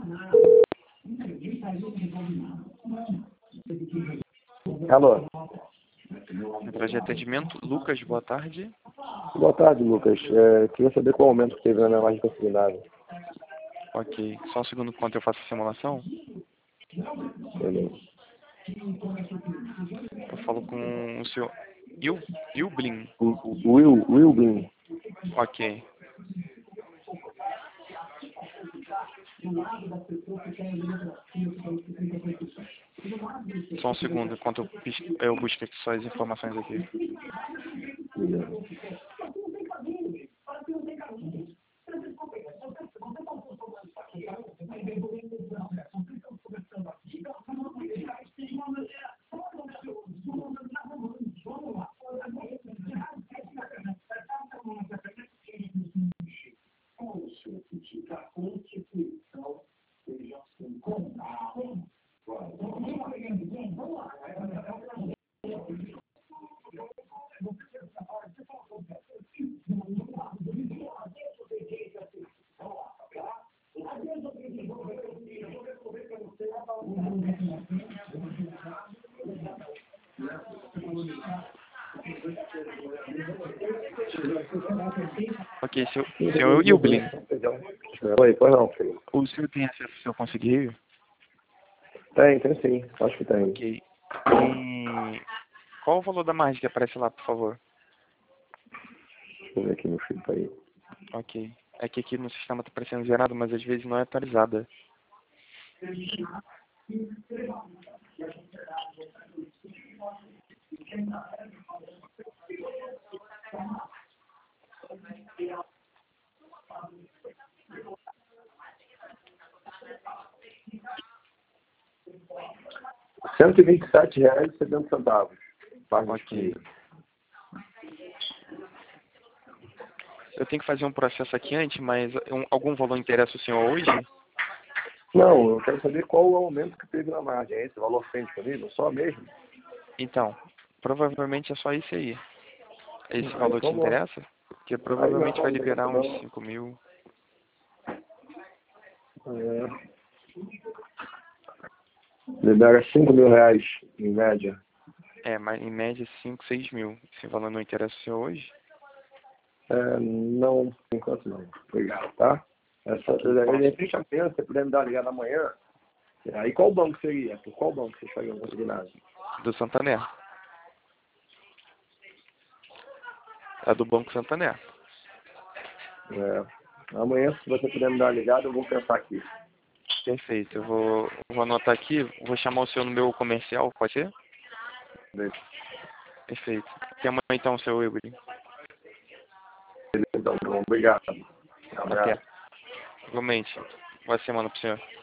Alô. Central de atendimento, Lucas, boa tarde. Boa tarde, Lucas. Queria saber qual aumento que teve na minha margem consignada. Ok, só um segundo enquanto eu faço a simulação. Beleza. Eu falo com o senhor Ilblin. Will Green. Ok. Só um segundo enquanto eu busco aqui suas informações aqui. Ok, senhor Ilblin. Oi, pois não, filho. O senhor tem acesso ao seu conseguir? Tem sim. Acho que tem. Ok. E qual o valor da margem que aparece lá, por favor? Deixa eu ver aqui no filho aí. Ok. É que aqui no sistema está aparecendo zerado, mas às vezes não é atualizada. R$127,70. Ok. Eu tenho que fazer um processo aqui antes, mas algum valor interessa o senhor hoje? Não, eu quero saber qual o aumento que teve na margem. É esse valor que tem disponível? Só mesmo? Então, provavelmente é só esse aí. Esse Aí, valor te vamos lá. interessa? Porque Aí provavelmente vai liberar uns 5 mil. Libera R$5.000 em média. É, mas em média 5, 6 mil. Esse valor não interessa o senhor hoje? Não, por enquanto não. Obrigado, tá? De repente amanhã, se você puder me dar uma ligada amanhã. Aí qual banco seria? Por qual banco vocês fariam consignado? Do Santander. É do Banco Santander. Amanhã, se você puder me dar uma ligada, eu vou pensar aqui. Perfeito. Eu vou anotar aqui. Vou chamar o senhor no meu comercial, pode ser? Beleza. Perfeito. Até amanhã então, seu Ilblin. Então, obrigado. Até. Igualmente. Boa semana pro senhor.